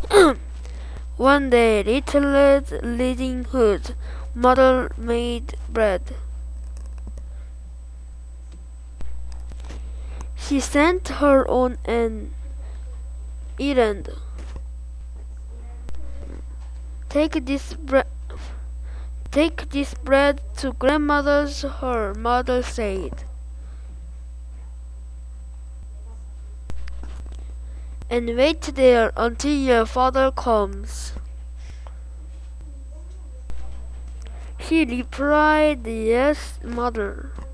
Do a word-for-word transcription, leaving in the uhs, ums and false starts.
One day, Little Red Riding Hood's mother made bread. She sent her on an errand. Take this bread. Take this bread to grandmother's, her mother said, and wait there until your father comes. He replied, yes, mother.